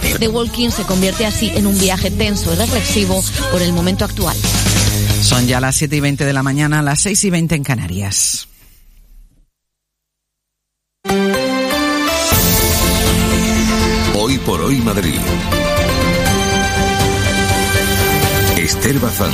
The Walking se convierte así en un viaje tenso y reflexivo por el momento actual. Son ya las 7:20 de la mañana, las 6:20 en Canarias. Hoy por hoy Madrid. Esther Bazán.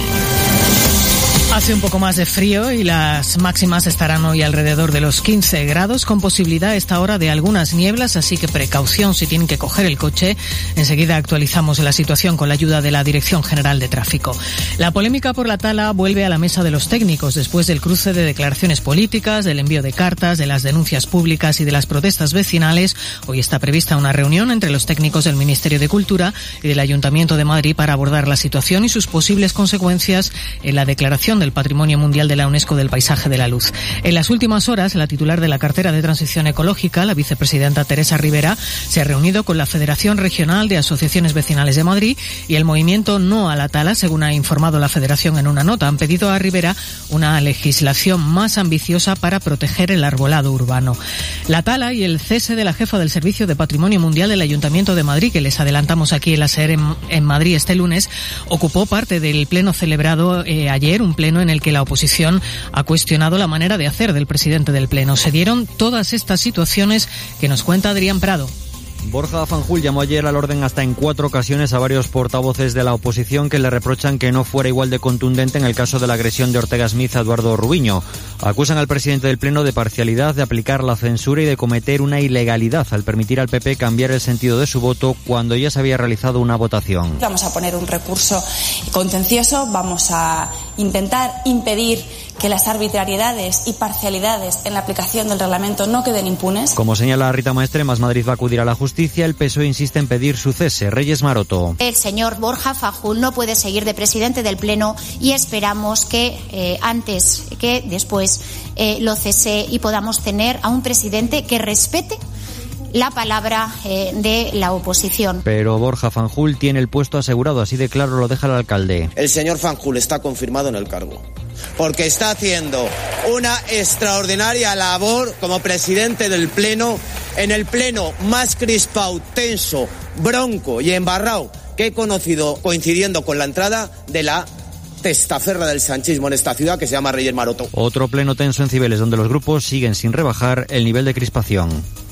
Hace un poco más de frío y las máximas estarán hoy alrededor de los 15 grados, con posibilidad a esta hora de algunas nieblas, así que precaución si tienen que coger el coche. Enseguida actualizamos la situación con la ayuda de la Dirección General de Tráfico. La polémica por la tala vuelve a la mesa de los técnicos después del cruce de declaraciones políticas, del envío de cartas, de las denuncias públicas y de las protestas vecinales. Hoy está prevista una reunión entre los técnicos del Ministerio de Cultura y del Ayuntamiento de Madrid para abordar la situación y sus posibles consecuencias en la declaración del Patrimonio Mundial de la UNESCO del Paisaje de la Luz. En las últimas horas, la titular de la cartera de Transición Ecológica, la vicepresidenta Teresa Rivera, se ha reunido con la Federación Regional de Asociaciones Vecinales de Madrid y el movimiento No a la Tala, según ha informado la Federación en una nota. Han pedido a Rivera una legislación más ambiciosa para proteger el arbolado urbano. La tala y el cese de la jefa del Servicio de Patrimonio Mundial del Ayuntamiento de Madrid, que les adelantamos aquí en la SER en Madrid este lunes, ocupó parte del pleno celebrado ayer, un pleno en el que la oposición ha cuestionado la manera de hacer del presidente del pleno. Se dieron todas estas situaciones que nos cuenta Adrián Prado. Borja Fanjul llamó ayer al orden hasta en 4 ocasiones a varios portavoces de la oposición que le reprochan que no fuera igual de contundente en el caso de la agresión de Ortega Smith a Eduardo Rubiño. Acusan al presidente del Pleno de parcialidad, de aplicar la censura y de cometer una ilegalidad al permitir al PP cambiar el sentido de su voto cuando ya se había realizado una votación. Vamos a poner un recurso contencioso, vamos a intentar impedir que las arbitrariedades y parcialidades en la aplicación del reglamento no queden impunes. Como señala Rita Maestre, Más Madrid va a acudir a la justicia. El PSOE insiste en pedir su cese. Reyes Maroto. El señor Borja Fanjul no puede seguir de presidente del Pleno y esperamos que antes que después lo cese y podamos tener a un presidente que respete la palabra de la oposición. Pero Borja Fanjul tiene el puesto asegurado, así de claro lo deja el alcalde. El señor Fanjul está confirmado en el cargo, porque está haciendo una extraordinaria labor como presidente del Pleno, en el Pleno más crispado, tenso, bronco y embarrado que he conocido, coincidiendo con la entrada de la testaferra del sanchismo en esta ciudad, que se llama Reyes Maroto. Otro pleno tenso en Cibeles, donde los grupos siguen sin rebajar el nivel de crispación.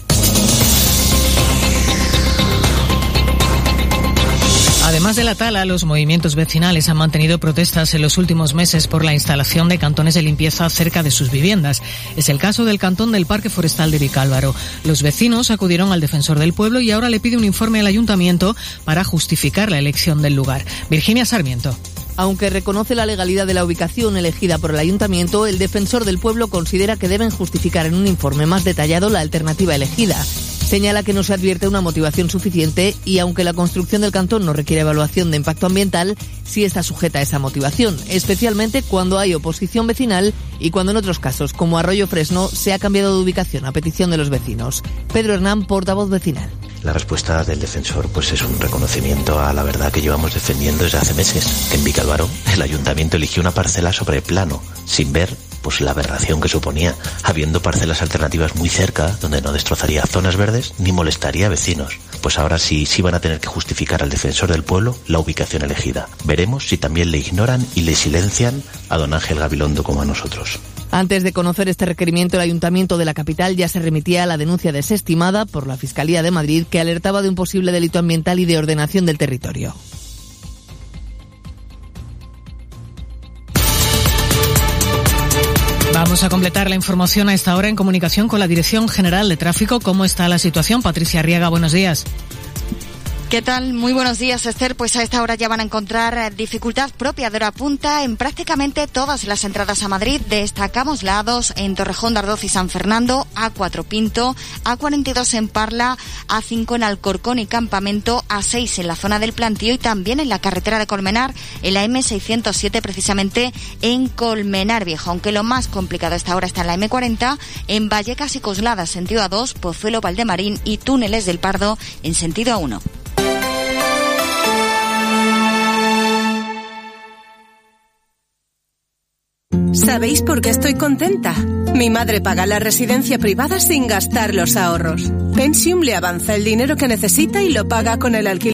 Además de la tala, los movimientos vecinales han mantenido protestas en los últimos meses por la instalación de cantones de limpieza cerca de sus viviendas. Es el caso del cantón del Parque Forestal de Vicálvaro. Los vecinos acudieron al defensor del pueblo y ahora le pide un informe al ayuntamiento para justificar la elección del lugar. Virginia Sarmiento. Aunque reconoce la legalidad de la ubicación elegida por el ayuntamiento, el defensor del pueblo considera que deben justificar en un informe más detallado la alternativa elegida. Señala que no se advierte una motivación suficiente y aunque la construcción del cantón no requiere evaluación de impacto ambiental, sí está sujeta a esa motivación, especialmente cuando hay oposición vecinal y cuando en otros casos, como Arroyo Fresno, se ha cambiado de ubicación a petición de los vecinos. Pedro Hernán, portavoz vecinal. La respuesta del defensor pues es un reconocimiento a la verdad que llevamos defendiendo desde hace meses. En Vicálvaro, el ayuntamiento eligió una parcela sobre plano, sin ver pues la aberración que suponía, habiendo parcelas alternativas muy cerca, donde no destrozaría zonas verdes ni molestaría a vecinos. Pues ahora sí van a tener que justificar al defensor del pueblo la ubicación elegida. Veremos si también le ignoran y le silencian a don Ángel Gabilondo como a nosotros. Antes de conocer este requerimiento, el Ayuntamiento de la capital ya se remitía a la denuncia desestimada por la Fiscalía de Madrid, que alertaba de un posible delito ambiental y de ordenación del territorio. Vamos a completar la información a esta hora en comunicación con la Dirección General de Tráfico. ¿Cómo está la situación? Patricia Arriaga, buenos días. ¿Qué tal? Muy buenos días, Esther. Pues a esta hora ya van a encontrar dificultad propia de hora punta en prácticamente todas las entradas a Madrid. Destacamos la A2 en Torrejón de Ardoz y San Fernando, A4 Pinto, A42 en Parla, A5 en Alcorcón y Campamento, A6 en la zona del Plantío y también en la carretera de Colmenar, en la M607 precisamente en Colmenar Viejo. Aunque lo más complicado a esta hora está en la M40, en Vallecas y Coslada, sentido A2, Pozuelo Valdemarín y Túneles del Pardo en sentido A1. ¿Sabéis por qué estoy contenta? Mi madre paga la residencia privada sin gastar los ahorros. Pensium le avanza el dinero que necesita y lo paga con el alquiler